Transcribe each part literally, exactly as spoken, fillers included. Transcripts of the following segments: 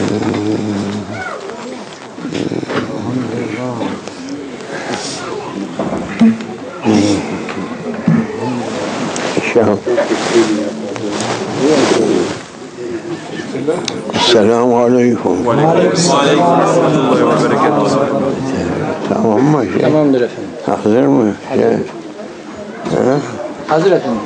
Selamun Aleyküm. Aleyküm ve berekatuhu. Tamam mı? Şey? Tamamdır efendim. Hazır mı? Hazır. Şey? Hazır efendim.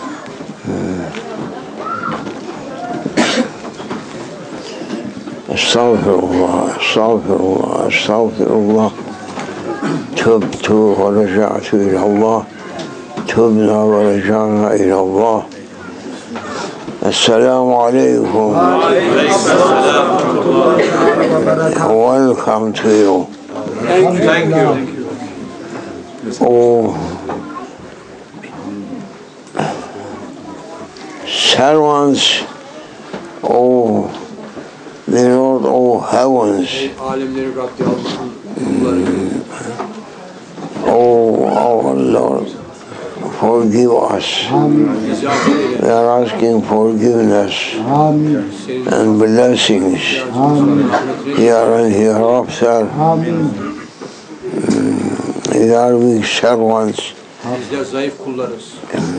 Estağfirullah, estağfirullah, estağfirullah. Tübtü ve reca'tu ilallah. Tübna ve reca'na ilallah. Esselamu Aleyküm. Welcome to you. Thank you. Thank you. Oh, servants, oh, the Lord of heavens, Alemlerin Rabbi Allah'ın kulları. oh, our Lord, forgive us. We are asking forgiveness and blessings here and hereafter. We are weak servants. Bizler zayıf kullarız.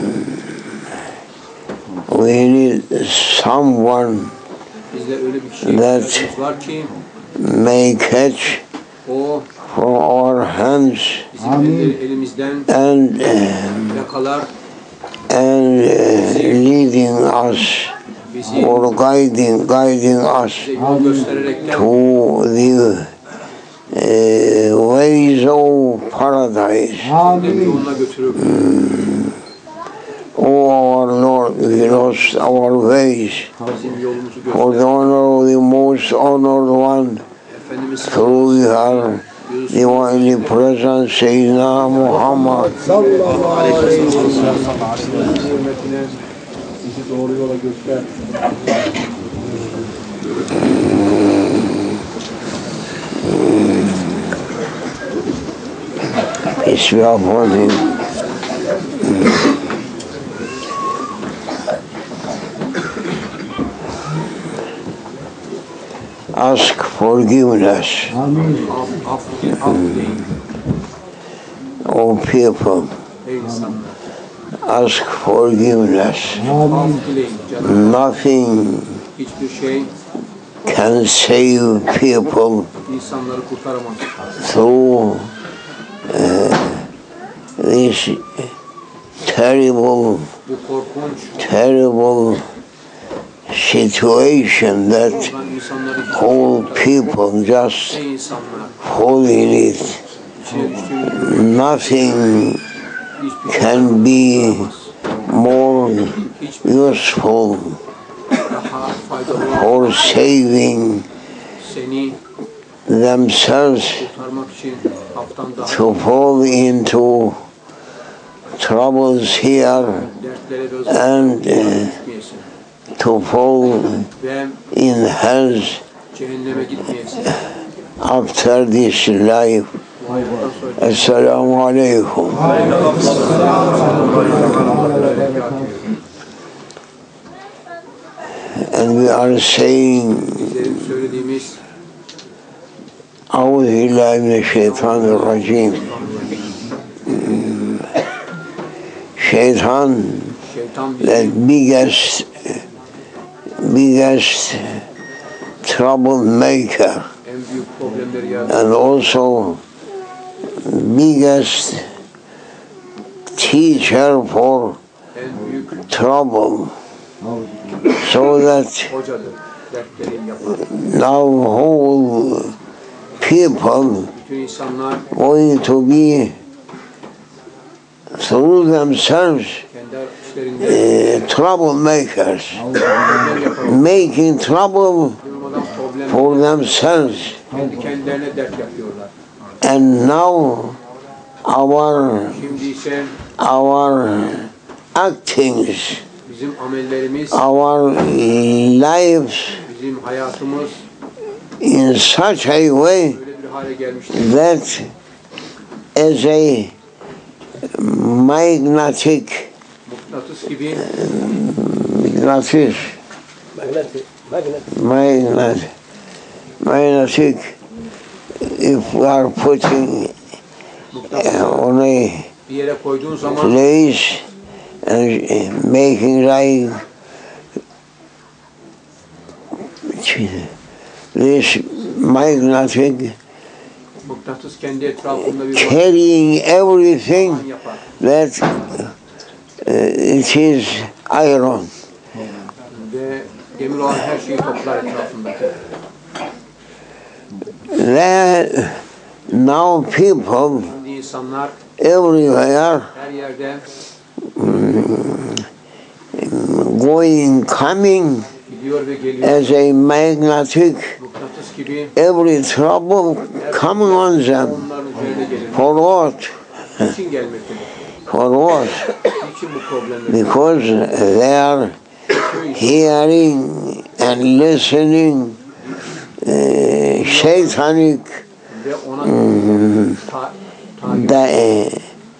We need someone Bizler öyle bir kişiye that ihtiyacımız var ki may catch o from our hands bizim elleri elimizden and uh, yakalar, and uh, leading us bizi or guiding guiding us bize yol göstererekten to the uh, ways of paradise. cennet yoluna götürüp Oh our Lord, we lost our ways bizim yolumuzu for the göster. honor of the most honored one. Efendimiz Through her divinely present Sayyidina Muhammad. sallallahu aleyhi ve sellem hürmetine bizi doğru yola göster. Peace be upon him. Ask forgiveness Af, af dileyin of people. ey insanlar. Ask forgiveness. Af dileyin canım. Nothing Hiçbir şey can save people insanları kurtaramaz. through uh, this terrible, Bu korkunç terrible situation that olan insanları all people just ey insanlar fall in it. içine düştüğünüz Nothing hiçbir şey can be kurtaramaz. more Hiçbir useful daha faydalı for saving seni themselves kurtarmak için haftan daha to fall into troubles here dertlere ve and uh, gitmeyesin. to fall Ve in hell cehenneme gitmeyesin. after this life. Bundan sonra Assalamu alaikum. And we are saying, bizlerin söylediğimiz A'udhu billahi mineşşeytanirracim. Şeytan, şeytan the bizi biggest, biggest troublemaker, en büyük problemleri yaratan and also biggest teacher for en büyük trouble, so that hocadır. Dertleri yapar. now whole people Bütün insanlar going to be through themselves kendi işlerinde uh, troublemakers, problemler yapar. making trouble Durmadan problem for themselves. kendi kendilerine dert yapıyorlar. And now our Şimdi ise our actings, bizim amellerimiz, our lives bizim hayatımız in such a way öyle bir hale gelmiştir. that as a magnetic Mıknatıs gibi magnetic magnet magnetic, if we are putting uh, on a Bir yere koyduğun zaman place and making like this magnetic, mıknatıs kendi etrafında bir carrying everything alan yapar. that uh, it is iron. Ve demir olan her şeyi toplar etrafındaki. That now people Şimdi insanlar everywhere her yerde going, coming gidiyor ve geliyor. as a magnetic, Mıknatıs gibi every trouble coming on them. onların üzerine gelir. For what? Niçin gelmektedir? For what? Niçin bu problemler? Because they are hearing and listening uh, satanic Ve ona ta, di- uh,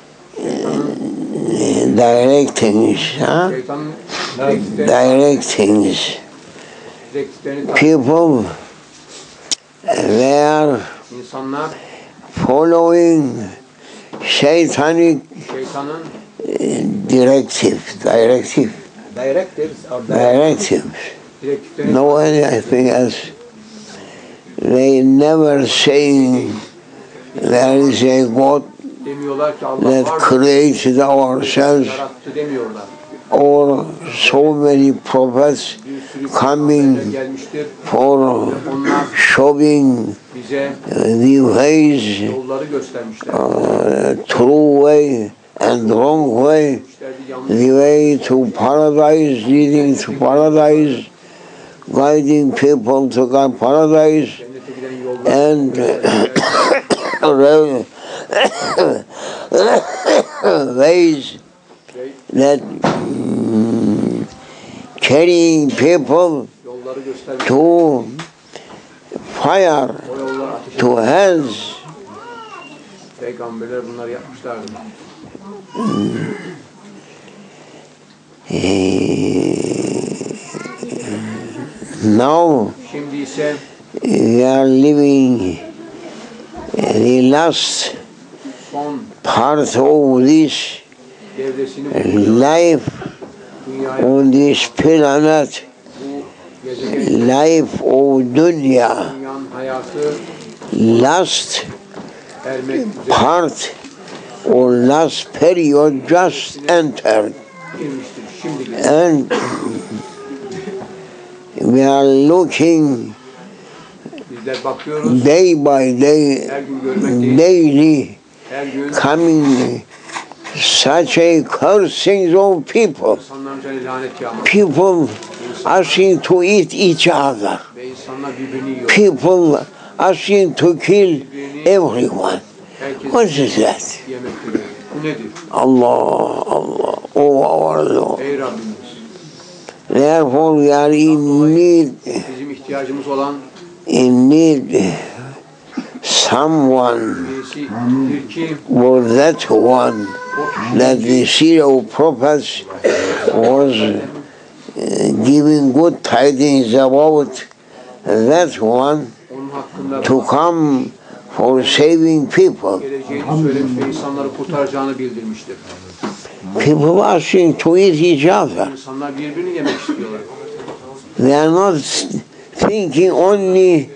directings, huh? şeytanın direktifleri, directings. direktiflerini takip People, they are insanlar following satanic şeytanın directive, directive, directives or directives. direktiflerini No anything else. They never saying there is a God demiyorlar ki Allah that var, created ourselves, yarattı demiyorlar. or so many prophets Bir sürü coming peygamberler gelmiştir. for Onlar showing bize the ways, yolları göstermişler. uh, true way and wrong way, İşte yanlış the way to paradise, leading to paradise, guiding people to God paradise, cennete giden yollar and ways that mm, carrying people yolları göstermiş. to fire, O yollar ateşe. to hell. Peygamberler bunları yapmışlardı. Now Şimdi ise we are living the last son part of this devresini life dünyaya, on this planet, bu gezegen, life of dunya, dünyanın hayatı last ermek üzere part or last period just entered, girmiştir. Şimdi girmiştir. and we are looking Bizler bakıyoruz. day by day, Her gün görmekteyiz. daily Her gün coming such a cursings of people, insanların üzerine lanet yağmak. people asking to eat each other, Ve insanlar birbirini yiyor. people asking to kill everyone. Herkes What is that? yemektedir. Bu nedir? Allah, Allah, oh our Lord. Ey Rabbimiz. Therefore we are in need, Bizim ihtiyacımız olan in need someone birisidir ki for that one that the seed of prophets was uh, giving good tidings about, that one onun hakkında to come for saving people. geleceğini söylemiş ve insanları kurtaracağını bildirmiştir. People asking to eat each other. İnsanlar birbirini yemek istiyorlar. They are not thinking only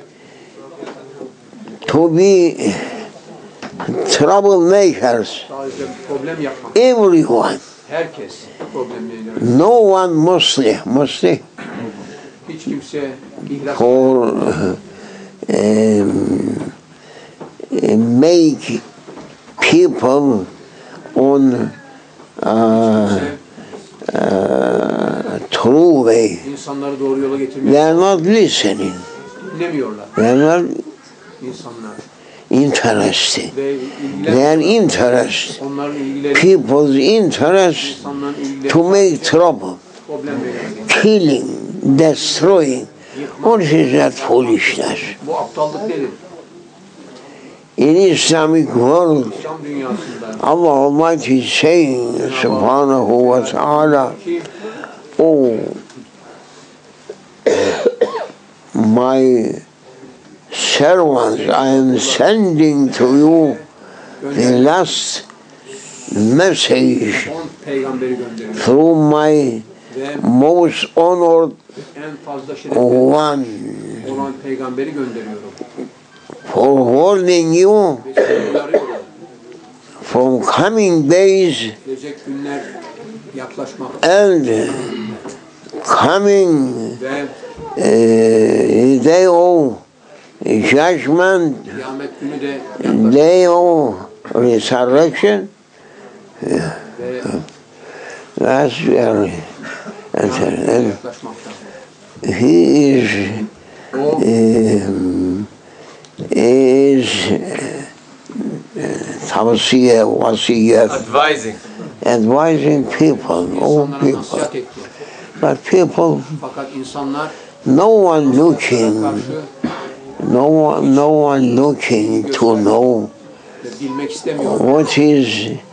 to be troublemakers. Sadece problem yapmak. Everyone. Herkes problemleriyle. No one mostly, mostly Hiç kimse ihlas for um, make people on uh, uh, true way. insanları doğru yola getirmek They are not listening. dinlemiyorlar. They are not İnsanlar interested. ve They are ilgiler interested. onların ilgileri People's interest insanların ilgileri to make trouble, problem veriyor. killing, destroying. What is that foolishness? Bu aptallık nedir? In Islamic world, İslam dünyasında Allah Almighty is saying, subhanahu wa ta'ala, ki oh, my servants, I am sending to you the last message on peygamberi gönderiyorum. through my Ve most honored en fazla şerefli one olan peygamberi gönderiyorum. for warning you Ve seni uyarıyorum. from coming days Gelecek günler yaklaşmakta and coming ve uh, day of judgment, kıyamet günü de yaklaşmakta day of resurrection. ve That's very kıyamet günü and yaklaşmakta. he is O um, is tavsiye, vasiyet, Advising. advising people, all insanlara people. nasihat etti. But people, Fakat insanlar no one looking, karşı no one, no one looking to know bilmek istemiyor. what is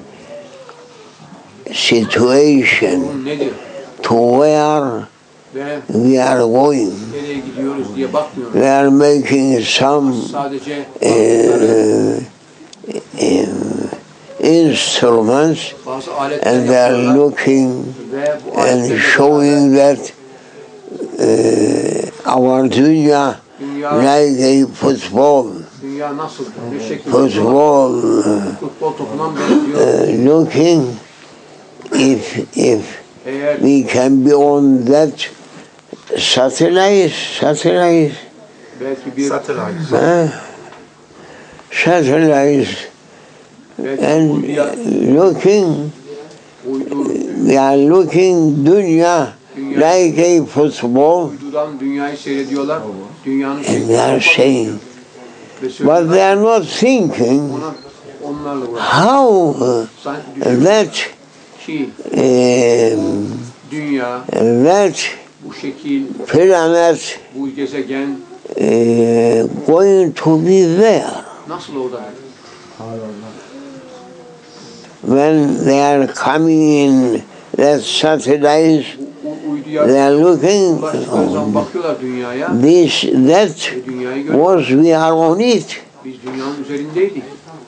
situation, Durum nedir to where ve we are going. nereye gidiyoruz diye bakmıyor. We are making some Sadece uh, uh, instruments bazı aletler and they are yapıyorlar looking ve bu and aletlerle showing that uh, our dunya dünya, like a football, dünya nasıl ne şekilde football, uh, futbol topunan benziyor. uh, looking if if Eğer we can be on that satellite, satellite, belki bir Satellite. uh, satellite, belki and uyduya, looking, uydu, we are looking dunya like a football, uydudan dünyayı seyrediyorlar. Dünyanın and şeklini they are saying, ve but söylüyorlar. they are not thinking Ona, onlarla uğraşıyor. how uh, Sanki düşünüyor that ki um, dünya, that bu şekil, planet bu gezegen uh, going to be there nasıl orada? when they are coming in that satellite. U- uyduya They are looking. ulaştıkları zaman bakıyorlar dünyaya This that ve dünyayı görüyorlar. was we are on it. Biz dünyanın üzerindeydik.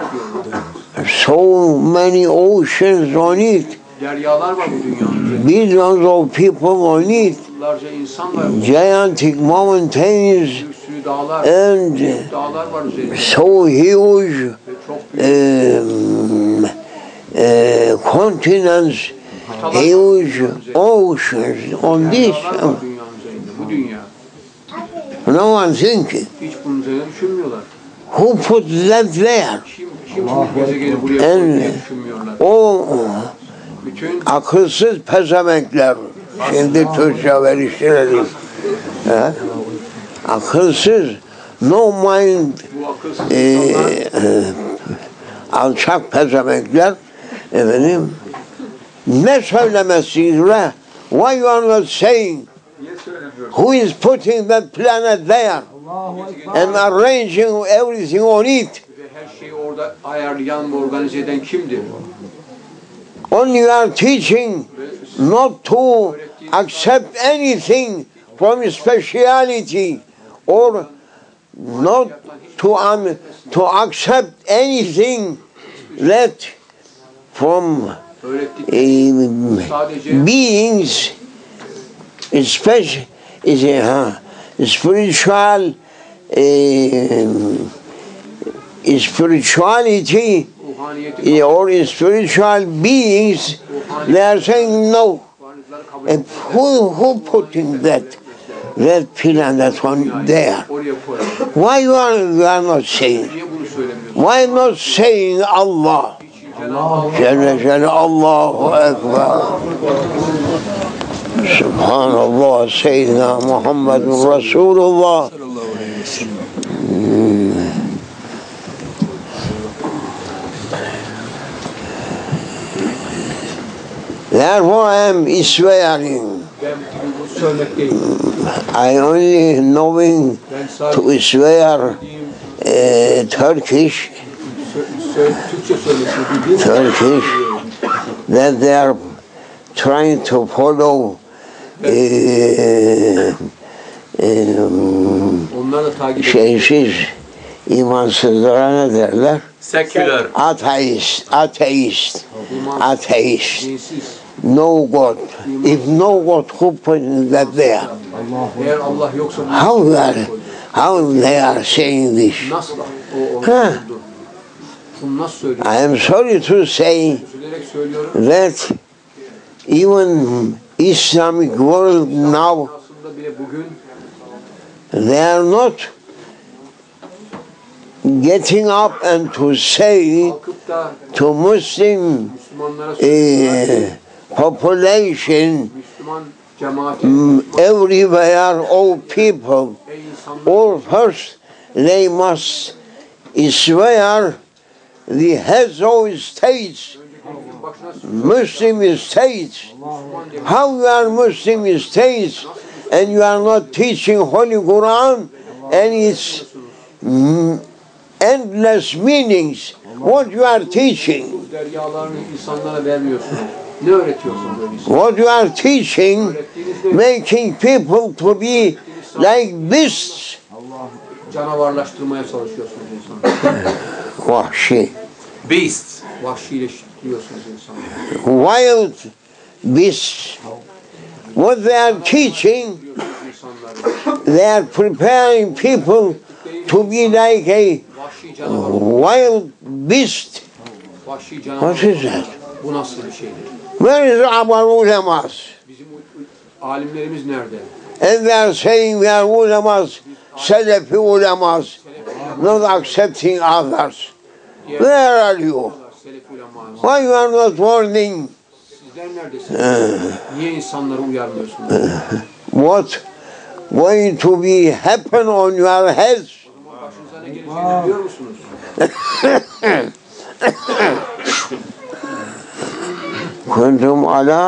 So many oceans on it. Deryalar var bu dünyanın üzerinde. Billions of people on it. Milyonlarca insan var. Gigantic mountains Bir sürü dağlar, and büyük dağlar var üzerinde. so huge Ve çok büyük um, uh, continents, huge oceans on this. deryalar var dünyanın üzerinde. Bu dünya. No one thinking. Hiç bunun üzerine düşünmüyorlar. Who put that there? Kim, kim bu gezegeni buraya koydu diye düşünmüyorlar. O Bütün akılsız pezevenkler. Şimdi Türkçe veriştirelim. He? Akılsız, no mind, bu akılsız e, insanlar e, alçak pezevenkler. Efendim, ne söylemezsiniz be? Why you are not saying niye söylemiyorsun? who is putting that planet there and arranging everything on it? Ve her şeyi orada ayarlayan ve organize eden kimdir? Only you are teaching not to accept anything from speciality or not to um, to accept anything that from Öğrettik. um, Sadece beings, special is a uh, spiritual um, spirituality ruhaniyeti or spiritual beings. They are saying no. varlıkları kabul And who who putting that that planet on there? oraya koyalım. Why you are, you are not saying? Niye bunu söylemiyorsun? Why not saying Allah? Cenab-ı Allah Celle Celle Allahu Ekber. Subhanallah Seyyidina Muhammedun Resulullah. Hmm. Therefore I am swearing. ben bunu söylemek değil. I only knowing Ben to sadece swear bildiğim, uh, Turkish, sö- sö- Türkçe söylemesini bildiğim Turkish, that they are trying to follow uh, um, onlar da takip ediyor. şeysiz, İmansızlara ne derler? Seküler. Ateist, ateist, İman, ateist. dinsiz. No God. If no God, who put that there? Allah, eğer Allah yoksa bu How they are, how they are saying this? nasıl o onu Ha. buldu? Bunu nasıl söylüyor? I am sorry to say Üzülerek söylüyorum. that even Islamic world now, Aslında bile bugün they are not getting up and to say kalkıp da to Muslim Müslümanlara söylüyorlar uh, ki population Müslüman cemaati, mm, everywhere, all people, ey insanlar, all first they must swear the heads of states, herkesin başına söylüyor. Muslim states. How you are Muslim states and you are not teaching Holy Quran and its mm, endless meanings. What you are teaching? Bu deryalarını insanlara vermiyorsunuz. Ne öğretiyorsunuz öyle insanlara? What you are teaching, making people to be like beasts. Canavarlaştırmaya çalışıyorsunuz insanları. Vahşi, Beast. Vahşileştiriyorsunuz insanları. wild beasts. What they are teaching, İnsanları. they are preparing people to be like a Vahşi canavar. wild beast. Vahşi canavar. What is that? Bu nasıl bir şeydir? Where is our ulemas? Bizim u- alimlerimiz nerede? And they are saying we are ulemas, Salafi ulemas, not accepting others. Where are you? Selef ulemanız. Why you are not warning Sizler neredesiniz? Niye insanları uyarmıyorsunuz? what going to be happen on your heads? Başınıza ne geleceğini biliyor musunuz? كنتم على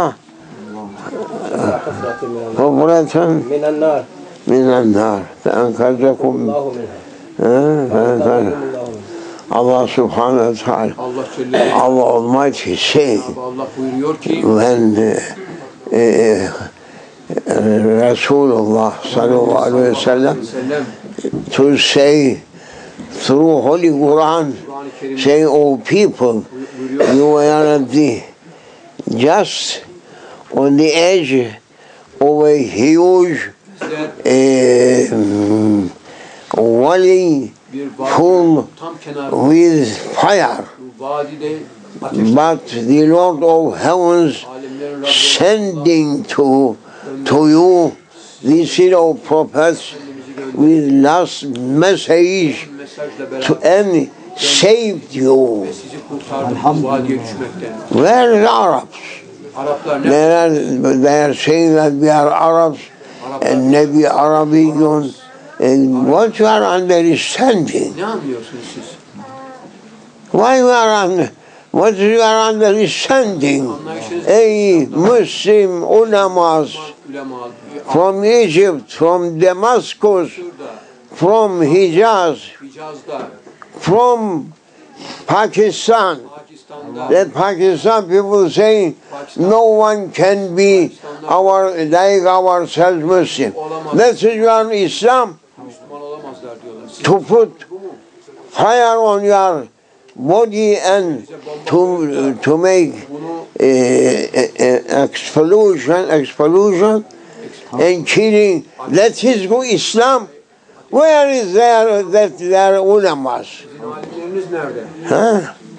حفرة من النار من النار فأنقذكم الله منها ها؟ فأنقذ- الله منها Allah subhanahu wa ta'ala, Allah Celle Allah Almighty say Allah buyuruyor ki when uh, uh, Rasulullah sallallahu alaihi wasallam sellem to say through Holy Quran, Kur'an-ı Kerim saying, "Oh people, buyuruyor. you are at the just on the edge of a huge Sizler um, valley bir full vadi tam kenarında with fire, bu vadide ateş but the Lord of heavens alemlerin Rabbi sending to to you the seal of prophets with last message mesajla to beraber and saved you." ve sizi kurtardı bu vadiye düşmekten. Where are the Arabs? Araplar ne? They are, they are saying that we are Arabs and Nabi Arabiyun. And what you are understanding? Ne anlıyorsunuz siz? Why you are under, what you are understanding? Anlayışınız Ey Muslim ulemas ulema, from Egypt, from Damascus, Şurada, from Hijaz, Hicaz'da, from Pakistan. Pakistan'da, That Pakistan people saying no one can be our like ourselves Muslim. That is your Islam Müslüman olamazlar diyorlar. Siz to put bu mu? fire on your body and to to make Bunu uh, uh, explosion, explosion and killing. That is who Islam. Where is there that there ulemas? sizin alimleriniz nerede? Huh?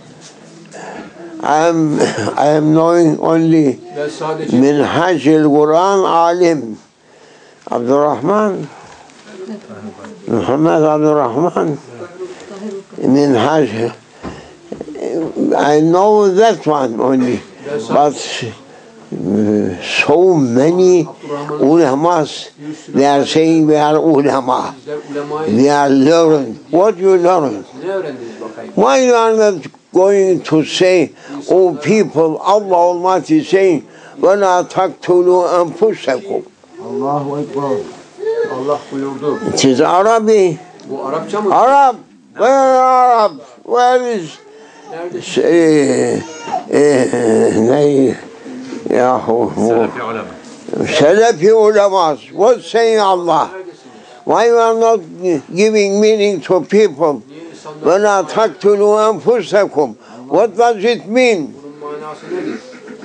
I am I am knowing only Ben sadece منهاج القرآن عالم عبد الرحمن محمد عبد الرحمن منهاج I know that one only but uh, so many ulamas they are saying we are ulama, sizler ulemayı they are learned. What you learn? ne öğrendiniz bakayım? Why you are not going to say, oh people, Allah Almighty saying, وَلَا تَقْتُلُوا أَنفُسَكُمْ. Allahu Ekber. Allah buyurdu. It is Arabic. Bu Arapça mı? Arab, where are Arab? Where is Nerede? eh, eh, ne- yahu, Selefi ulema. Salafi ulemas? What saying Allah? Neredesiniz? Why you are not giving meaning to people? Niye insanlar وَلَا تَقْتُلُوا أَنفُسَكُمْ. What does it mean? bunun manası nedir?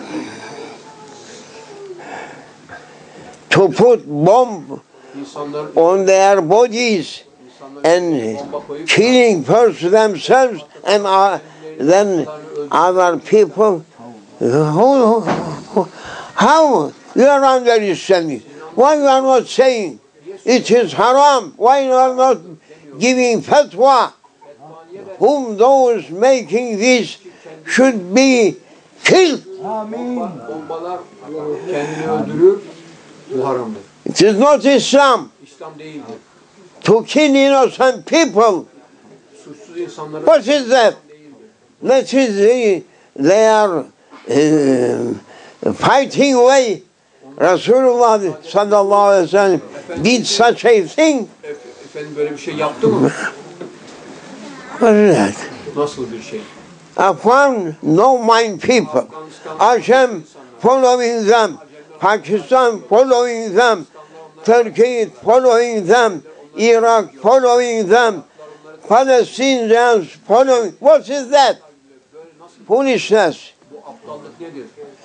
To put bomb İnsanların on their bodies and bomba koyup killing first themselves and uh, then other people. How, how you are under Islamic? Why you are not saying it is haram? Why you are not giving fatwa? Whom those making this should be killed? bombalar kendini öldürür. Bu haramdır. It is not Islam İslam değildir. to kill innocent people. Suçsuz insanları What is that? That is the, they are uh, fighting away. Rasulullah sallallahu aleyhi ve sellem did such a thing. efendim böyle bir şey yaptı mı? What is that? Nasıl bir şey? Afghan no mind people. Hashem following them. Pakistan following them. Turkey following them. Iraq following them. Palestinians following. What is that? Foolishness. Bu aptallık nedir?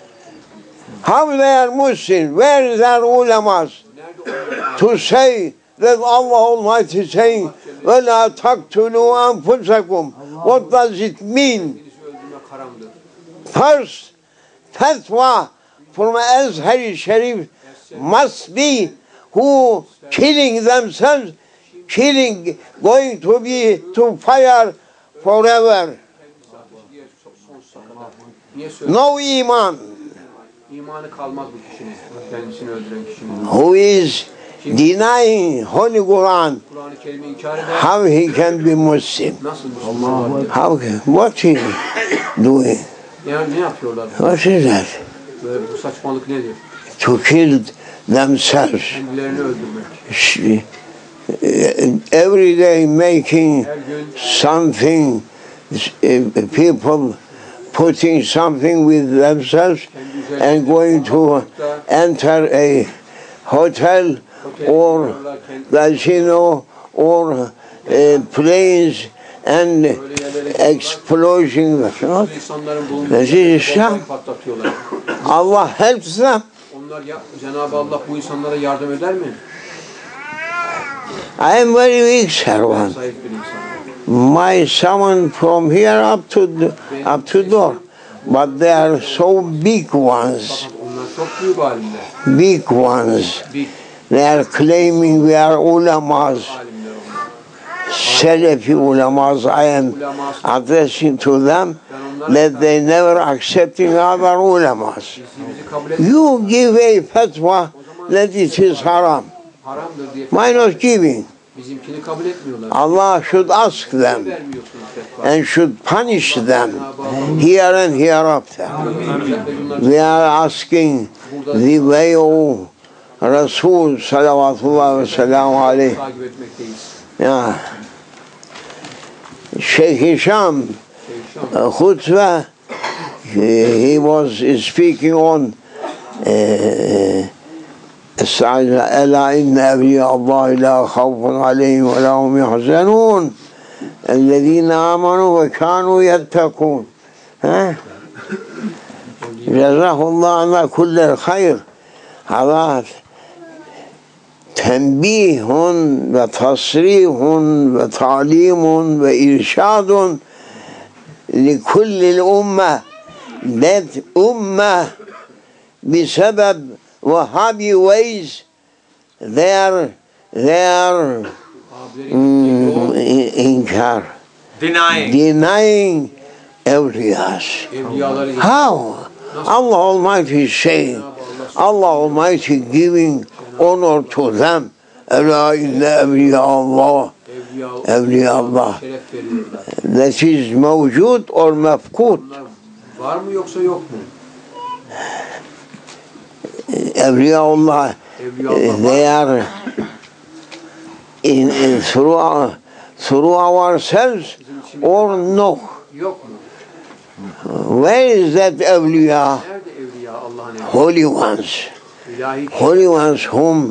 How they are Muslim? Where is their ulamas? Nerede onlar? To say that Allah Almighty saying, وَلَا تَقْتُلُوا أَنفُسَكُمْ. What does it mean? Kendinizi öldürmek haramdır. First, fatwa from Azhar Sharif must be who killing themselves, killing, going to be to fire forever. Diye sonsuza kadar. Niye söylüyor? No iman. İmanı kalmaz bu kişinin. Kendisini öldüren kişinin. Who is denying Holy Quran, Kur'an-ı Kerim'i inkar eder. how he can be Muslim? Nasıl Müslüman olabilir? How, what he doing? Yani ne yapıyorlar? What is that? Böyle bu saçmalık nedir? To kill themselves. Kendilerini öldürmek. She- Every day making Her gün something, uh, people putting something with themselves and going to enter a hotel or casino or uh, planes and explosion. insanların bulunduğu This is Islam. bombayı patlatıyorlar. Allah helps them. Onlar ya, Cenab-ı Allah bu insanlara yardım eder mi? I am very weak servant. Zayıf bir insan. My someone from here up to the, up to door, but they are so big ones, Fakat onlar çok büyük alimler. big ones. Büyük They are claiming we are ulamas, alimler onlar. Salafi ulamas. I am addressing to them that they never accepting other ulamas. Bizi, bizi kabul et. You give a fatwa that it is haram. Haramdır diye Why not giving? bizimkini kabul etmiyorlar. Allah should ask them Vermiyorsunuz fetva. and should punish them here and hereafter. We are asking the way of Rasul sallallahu ve sellem aleyh. Takip etmekteyiz. Yeah. Sheikh Hisham Şeyh uh, khutbah, he, he was speaking on uh, ألا إن أولياء الله لا خوف عليهم ولا هم يحزنون الذين آمنوا وكانوا يتقون. ها جزاه الله عنا كل الخير. هذا تنبيه وتصريح وتعليم وإرشاد لكل الأمة. that أمة بسبب Wahhabi ways, they are, they are mm, inkar, Denying. denying awliyas. Evliyaları How? Allah Almighty is saying, Allah Almighty giving honor to them. Ela inna awliya Allah, evliya awliya Allah. şeref veriyorlar. That is mevcut or mefkut. Bunlar var mı yoksa yok mu? Awliyaullah, Evliyaullah they are in, in through, our, through ourselves or no. Yok mu? Where is that awliya? Nerede evliya Allah'ın evliya? Holy ones. İlahi Holy ones whom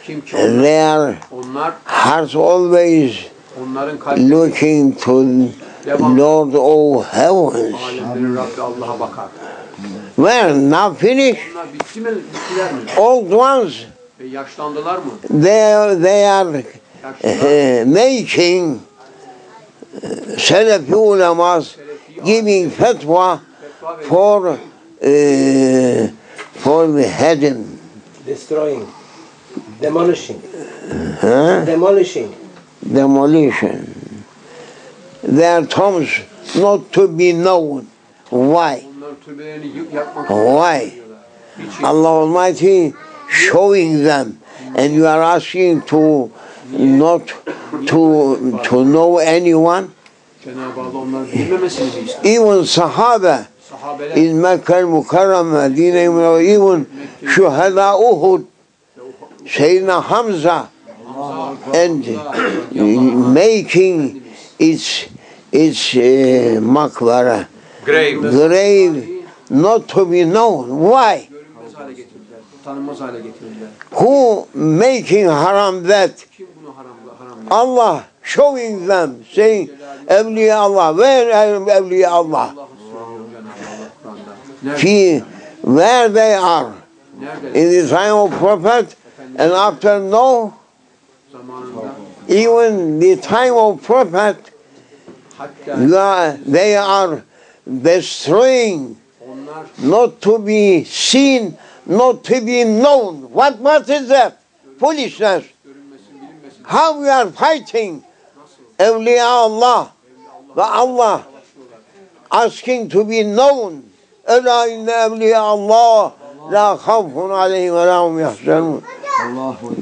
Kim ki onlar, their onlar hearts always onların kalpleri looking to Lord of Heavens. alemlerin Rabbi Allah'a bakar. Well, now finish. Onlar bitti mi? Bittiler mi? Old ones, E, yaşlandılar mı? they, they are Yaşlılar. uh, making uh, Salafi ulamas giving fatwa Fetva veriyor. for uh, for the heaven. Destroying. Demolishing. Huh? Demolishing. Demolition. Their tombs not to be known. Why? Onların türbelerini yık- yapmak Why? için Allah Almighty showing them, and you are asking to not to to know anyone. Cenab-ı Allah onları bilmemesini mi ister? Even Sahaba Sahabeler in Mecca Mukarrama, Medine Münevvere, even Şuhada Uhud, Sayyidina Hamza, and making its its uh, makbara Grave. grave not to be known. Why? görünmez hale getirdiler. Tanınmaz hale getirdiler. Who making haram that? Kim bunu haram haram yaptı? Allah showing them, saying, Evliya Allah, where are Evliya Allah? Allah'ı söylüyor Cenab-ı Allah Kur'an'da. Nerede? He, where they are Nerede? in the time of Prophet and after Noah, Zamanında even the time of Prophet, hatta you are, they are destroying, onlar not to be seen, not to be known. What, what is that? Foolishness. görünmesin bilinmesin. How we are fighting Nasıl? Evliya Allah ve Allah Savaşıyorlar. asking to be known. Ela inne evliya Allah la khawfun aleyhim ve la hum yahzanun. Allahu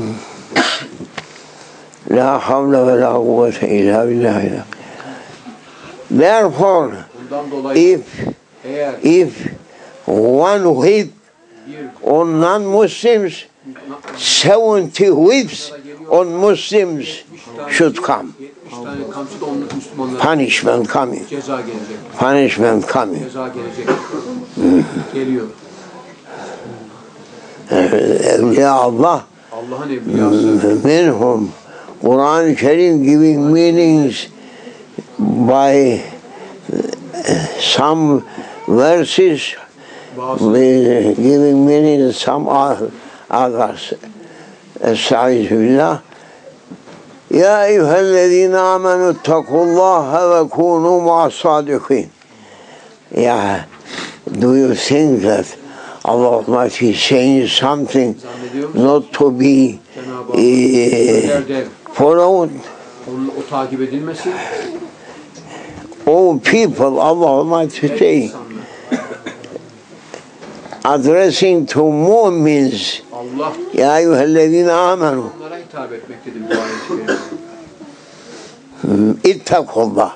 La havle ve la kuvvete illa billah. Therefore, Bundan dolayı if eğer if one whip bir on non-Muslims, seventy whips on Muslims should come. yetmiş tane kamçı da onun Müslümanlara Punishment coming. ceza gelecek. Punishment coming. Ceza gelecek. Geliyor. Evliya Allah Allah'ın evliyası. minhum. Quran-ı Kerim giving meanings by some verses, Bazı with giving meanings some others. Estaizu billah. Ya eyyühellezine amenü ittakullaha ve kunu ma'as-sadikin. Yeah, do you think that Allah Almighty is saying something zannediyor musun? not to be Cenab-ı Allah uh, nerede followed? onun o takip edilmesin? All people, Allah Almighty Ey say, insanlar, addressing to mu'mins, Allah Ya eyyühellezine amenu, onlara hitap etmektedir bu ayet-i kerime. ittakullah.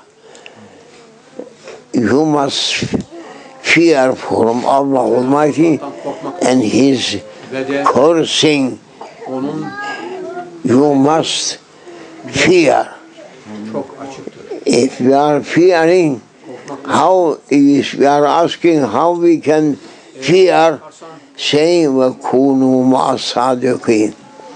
You must fear from Allah Almighty Allah'tan korkmak and His ve de cursing. onun You must fear. çok açıktır. If we are fearing, Korkmak how, if we are asking how we can fear, korkarsan say ve kunu ma'as-sadikin.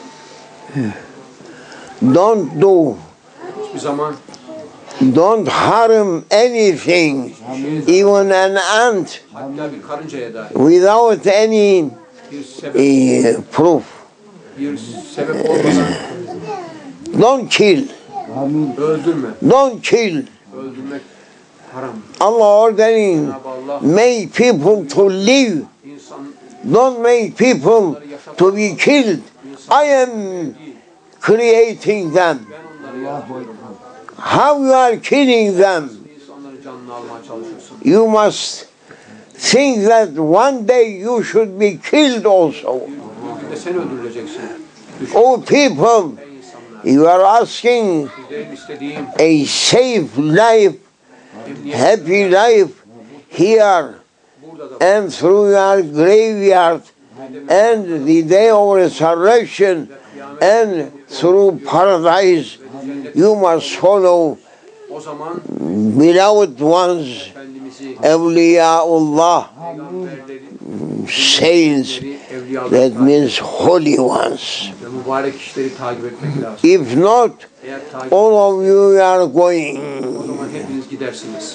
Don't do, hiçbir zaman don't harm anything, even an ant, hatta bir karıncaya dahi without any bir sebep uh, proof. bir sebep olmadan Don't kill, öldürme. don't kill. Öldürmek haram. Allah ordering, Cenab-ı Allah make people to live. insan Don't make people to be killed. I am creating them. ben onları yaratıyorum. How you are killing them? İnsanların canını almaya çalışıyorsun. You must think that one day you should be killed also. Bir gün de sen öldürüleceksin. Düşün. Oh people, Ey insanlar. you are asking Sizlerin istediğim a safe life, emniyet happy life here burada da and through your graveyard and the day of resurrection and through paradise. You must follow o zaman beloved ones, Efendimiz'i, Evliyaullah, peygamberleri, saints, evliyaları, that means holy ones. ve mübarek kişileri takip etmek lazım. If not, Eğer takip all of you are going. o zaman hepiniz gidersiniz.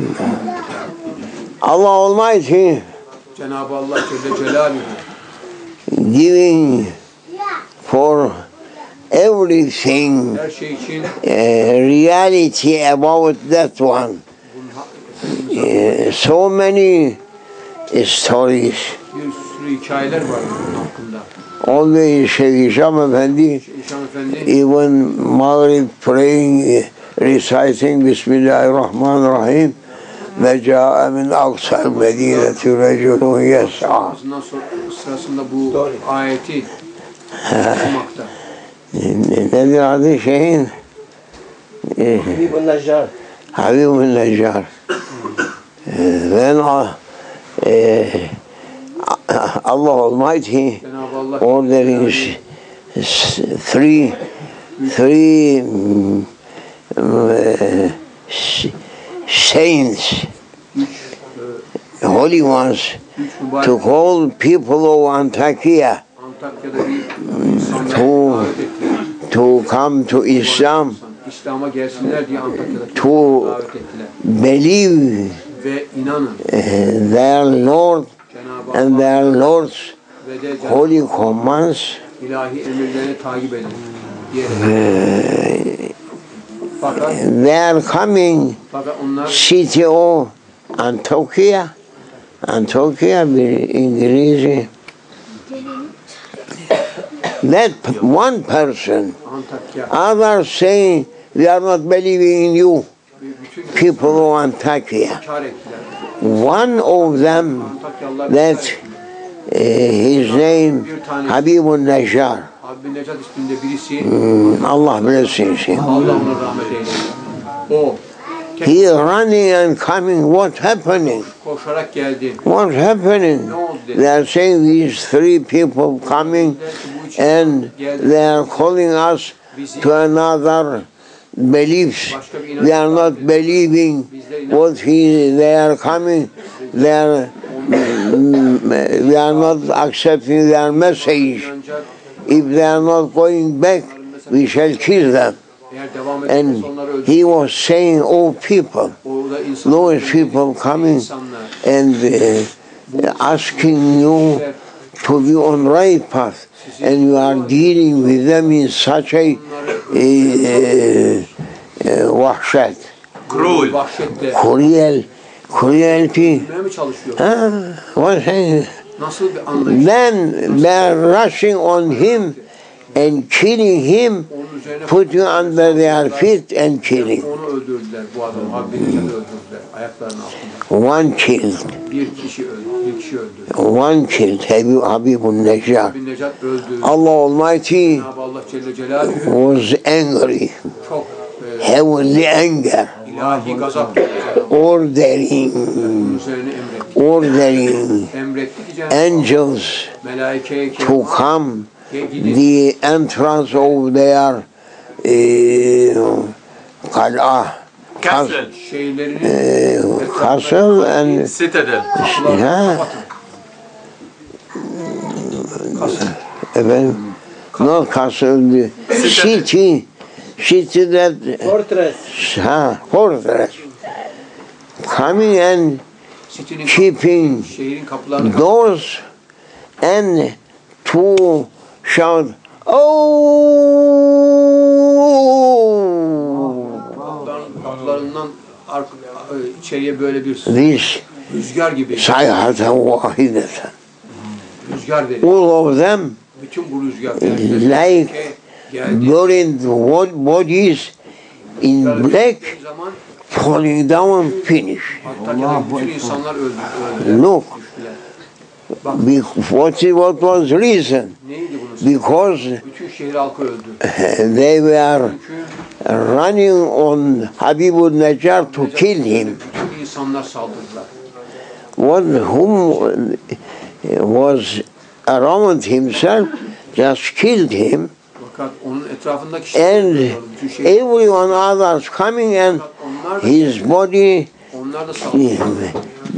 Allah Almighty Cenab-ı Allah Celle Celaluhu giving for everything her şey için uh, reality about that one. Uh, so many stories. bir sürü hikayeler var bunun hakkında. Always Şeyh Hişam Efendi, Hişam Efendi even Maghrib praying, uh, reciting Bismillahirrahmanirrahim. Ve ca'e min aksal medineti reculun yes'a. Ondan sonra sırasında bu ayeti okumakta. Nedir adı şeyin? Habibun Najjar. Habibun Najjar. When uh, Allah Almighty Cenab-ı Allah ordering three, three um, uh, saints, holy ones, to call people of Antakya Antakya'da bir insanlar to, davet ettiler. to come to Islam, İslam'a gelsinler diye Antakya'da to davet ettiler. believe Ve inanın uh, their Lord Cenab-ı and Allah their Lord's ve de Cenab-ı holy commands. ilahi emirlerini takip edin diyerek. Fakat, They are coming fakat onlar city of Antakya. Antakya bir İngilizce. That p- one person, Antakya others saying we are not believing in you, bütün people of Antakya. kar ettiler. One of them, Antakyalılar that uh, his name Habibun Najjar. Habib Necat isminde birisi Hmm, Allah blessing him. Allah ona rahmet eylesin. O He running and coming. What's happening? koşarak geldi. What's happening? They are saying these three people coming and they are calling us to another beliefs. We are not believing what he, they are coming. They are, mm, we are not accepting their message. If they are not going back, we shall kill them. Eğer devam And ederse onları öldürür. he was saying, oh people, Orada insan, those people coming insanlar and uh, asking you to be on right path, and you are dealing with them in such a, a, a, a wahshat, Cruel. vahşetle cruel, cruelty. bilmeye mi çalışıyor? Ah, what is- Nasıl bir anlayış? Then they are rushing on him and killing him, Onun üzerine putting under their feet and killing. onu öldürdüler bu adamı. Habib Necat'ı öldürdüler. Ayaklarının altında. One killed, Bir kişi öldü. Bir kişi öldü. one killed Habib Habibun Najjar. Habib Necat öldü. Allah Almighty Cenab-ı Allah Celle Celaluhu was angry, çok e, heavenly anger, ilahi gazap geldi Cenab-ı Allah. ordering, Bunun üzerine emretti. ordering Emretti ki Cenab-ı Allah angels melaikeye to kiram come gidin. the entrance of their uh, qal'ah, Castle. Şeylerini uh, castle and Citadel. yeah, efendim, no castle, the city, city that Fortress. ha, fortress, coming and City'nin keeping şehrin kapılarını doors and to shout, oh! kapıların- kapılarından arka, içeriye böyle bir This rüzgar gibi sayhatan vahidatan. rüzgar verir. All of them Bütün bu rüzgar like geldi. buried wo- bodies in black, Geldiği zaman falling down, finish. Antakya'da bütün insanlar öldü. öldüler, Look. düştüler. Be- What, what was reason? Neydi bunun? Because Bütün şehir halkı öldü. they were Çünkü running on Habibun Najjar to kill him. bütün insanlar saldırdılar. One whom was around himself just killed him, Fakat onun etrafındaki and şeyler bütün şehir everyone others coming and onlar da, his body onlar da saldırdılar.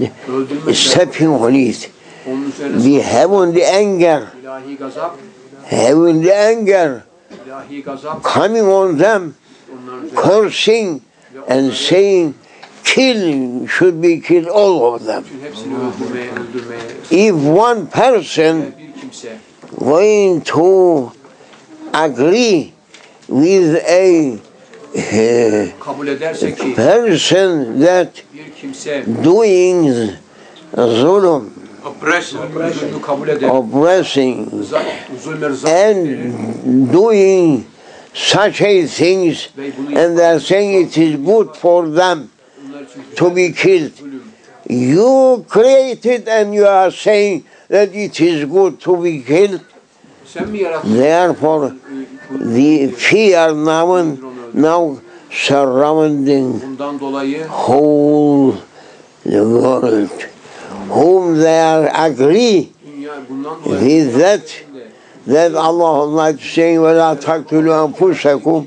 Öldürmekler. stepping on it. Onun üzerine The heavenly anger ilahi gazap having the anger ilahi gazap coming on them, onların üzerine cursing and saying, killing should be killed all of them. bütün hepsini öldürmeye öldürmeye If one person bir kimse going to agree with a uh, kabul ederse ki person that bir kimse doing zulm, Oppression. zulmü kabul eder, oppressing, za- zulme rıza verir and doing such a things, ve bunu and they are saying it is good for them bunlar için to be killed. zulüm. You created and you are saying that it is good to be killed. Sen mi yarattın? Therefore, the fear now, now surrounding Bundan dolayı whole the world, whom they are agree dünya bundan dolayı with that, that Allah Almighty saying, وَلَا تَقْتُلُوا أَنفُسَكُمْ,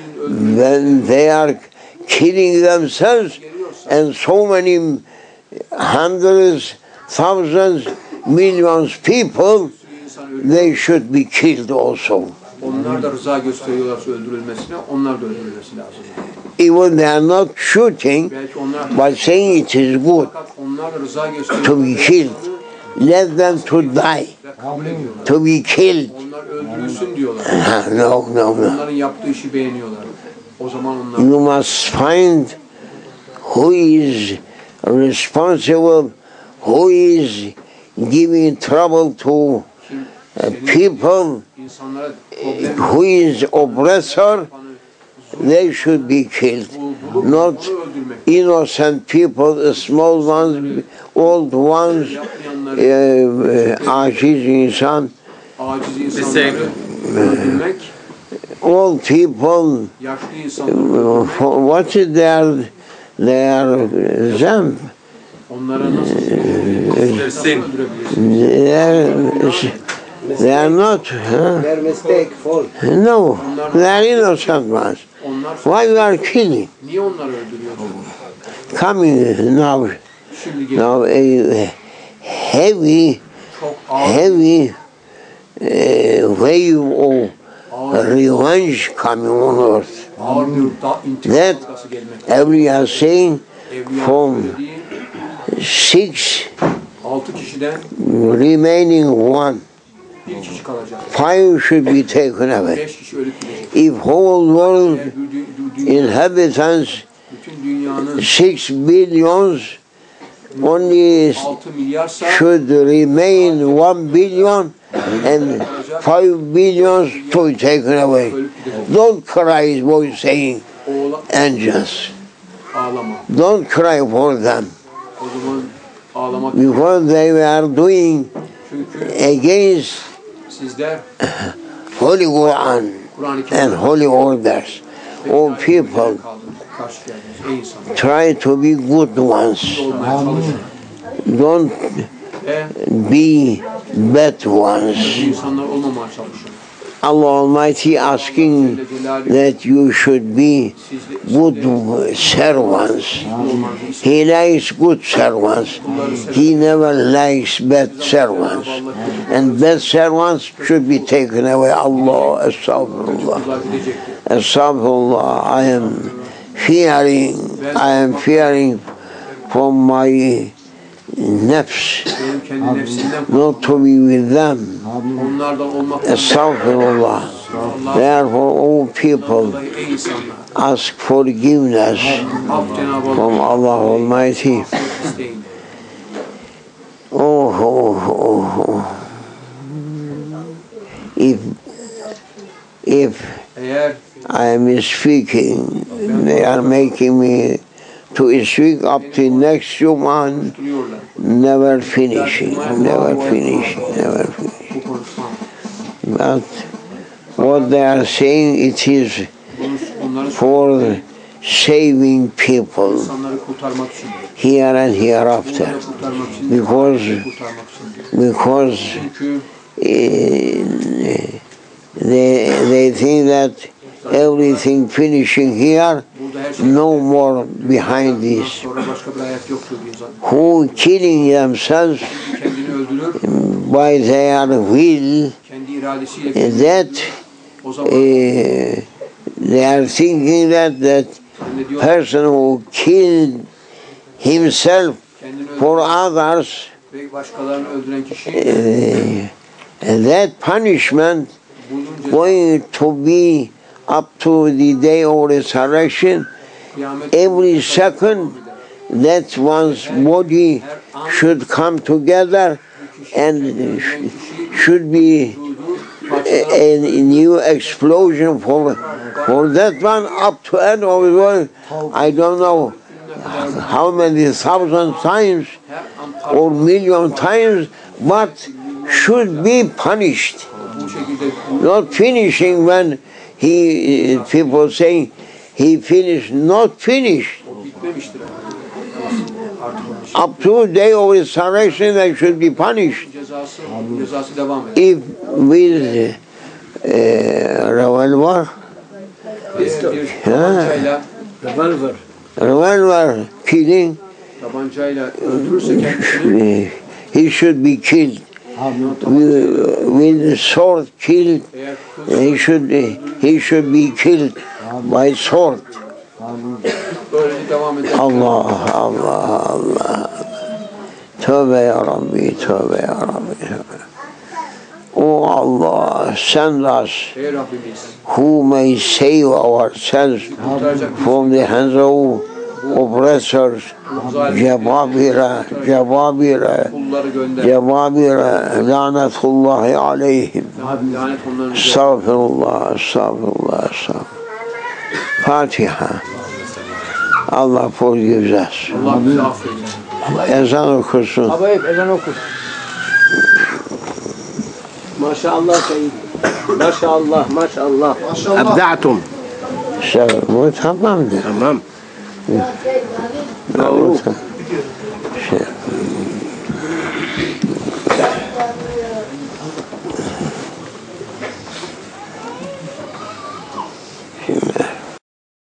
when they are killing themselves, and so many hundreds, thousands, millions people, insan ölüyor. they should be killed also. Onlar da rıza gösteriyorlarsa öldürülmesine, onlar da öldürülmesi lazım. Even they are not shooting, Belki onlar but saying it is good fakat onlar da rıza to be gösteriyorlar killed. Let them to die, ve kabul ediyorlar. to be killed. Onlar öldürülsün diyorlar. No, no, no. Onların yaptığı işi beğeniyorlar. O zaman onlar You must find who is responsible, who is giving trouble to uh, people, insanlara problem who is oppressor, they should be killed. Not öldürmek. innocent people, small ones, old ones, Yapmayanları, uh, uh, aciz insan, aciz insanları öldürmek, old people, yaşlı insanları uh, öldürmek, for- what is their, their zamb? onlara nasıl Their nasıl sin. öldürebilirsin? They are, they are not, huh? Their mistake, fault. No, they are innocent ones. Onlar Why you are killing? niye onları öldürüyorsun? Coming now, Şimdi geliyor. now a heavy, Çok ağır, heavy uh, wave of ağır, revenge coming on earth. ağır bir da, intikam That dalgası gelmek. every are saying Evliya from söylediği six altı kişiden remaining one, bir kişi kalacak. five should be taken away. Beş kişi ölüp gidecek. If whole world Eğer bu dü- dü- dünya, inhabitants bütün dünyanın six billions, only altı milyarsa should remain one billion and five billions to be taken away. ölüp gidecek. Don't cry is what he's saying, Oğla, angels. ağlama. Don't cry for them O zaman ağlamak. because they are doing Çünkü against sizler Holy Quran Kur'an-ı and Kerim'e holy orders. All people karşı geldiniz. Ey insanlar. try to be good ones. Olmaya çalışın. Don't Ve be bad ones. bu insanlar olmamaya çalışın. Allah Almighty asking that you should be good servants. He likes good servants. He never likes bad servants. And bad servants should be taken away. Allah, astaghfirullah. Kızlar gidecekti. Astaghfirullah. I am fearing, I am fearing from my nafs Benim kendi nefsimden not to be with them. onlardan olmaktan Astaghfirullah. Allah Therefore, all people dolayı ey insanlar. ask forgiveness Af Cenab-ı from Allah. Allah Almighty. İsteyin. Oh, oh, oh, oh. If, if Eğer I am speaking, they are making me to speak up to next Juman, duruyorlar. never finishing, never finishing, never finishing. Bu konuşmam. But what they are saying, it is Konuş, bunları for saving people insanları kurtarmak için. here and hereafter. Bunları kurtarmak için. Because- kurtarmak için. Because Çünkü uh, they, they think that everything finishing here, burada her şey no more behind bundan this. sonra başka bir hayat yoktur bir insan. Who killing themselves Kendini öldürür, by their will, kendi iradesiyle that o zaman uh, they are thinking that that zannediyor person who killed himself kendini for öldüren others, ve başkalarını öldüren kişi uh, that punishment bunun cezası going to be up to the day of resurrection. kıyamet Every second that one's body should come together and should be a, a new explosion for for that one up to end of the world. I don't know how many thousand times or million times, but should be punished. bu şekilde Not finishing when he people say he finished, not finished. bitmemiştir. Up to day of resurrection they should be punished. Cezası, cezası devam eder. If with uh, revolver, Eğer bir tabancayla, Revolver. revolver killing, tabancayla öldürürse kendisini he should be killed. With sword killed, eğer kılıç he should he should be killed by sword. böylece devam eder. Allah Allah Allah. Tövbe ya Rabbi, tövbe ya Rabbi. O Allah, send us Ey Rabbimiz who may save ourselves from the hands of oppressors, Jababira, Jababira, kulları gönder. Jababira, lanetullahi aleyhim. Lanet onların üzerine. Estağfirullah, estağfirullah, estağfirullah. Fatiha. Allah forgives us. Allah bizi affetsin. Ezan okursun. Abayıp ezan oku. Maşallah Seyyid. Maşallah, maşallah. Abda'tum. İşte bu tamamdır. Tamam. Bu- Şey,